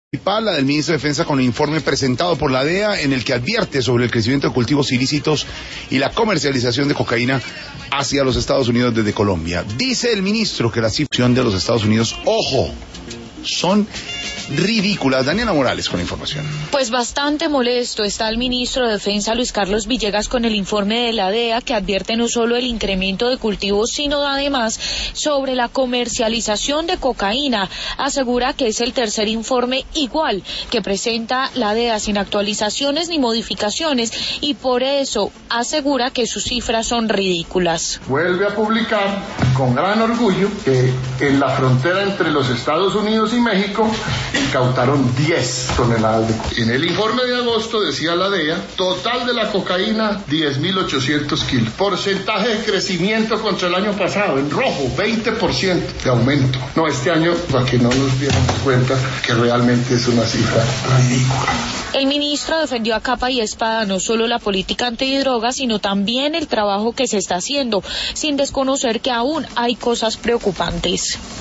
La del ministro de Defensa con el informe presentado por la DEA en el que advierte sobre el crecimiento de cultivos ilícitos y la comercialización de cocaína hacia los Estados Unidos desde Colombia. Dice el ministro que la cifra de los Estados Unidos, ojo, son ridículas. Daniela Morales con la información. Pues bastante molesto está el ministro de Defensa Luis Carlos Villegas con el informe de la DEA que advierte no solo el incremento de cultivos sino además sobre la comercialización de cocaína. Asegura que es el tercer informe igual que presenta la DEA sin actualizaciones ni modificaciones y por eso asegura que sus cifras son ridículas. Vuelve a publicar con gran orgullo que en la frontera entre los Estados Unidos y México incautaron 10 toneladas de cocaína. En el informe de agosto decía la DEA, total de la cocaína 10.800 kilos. Porcentaje de crecimiento contra el año pasado, en rojo, 20% de aumento. No, este año, para que no nos diéramos cuenta que realmente es una cifra ridícula. El ministro defendió a capa y espada no solo la política antidrogas, sino también el trabajo que se está haciendo, sin desconocer que aún hay cosas preocupantes.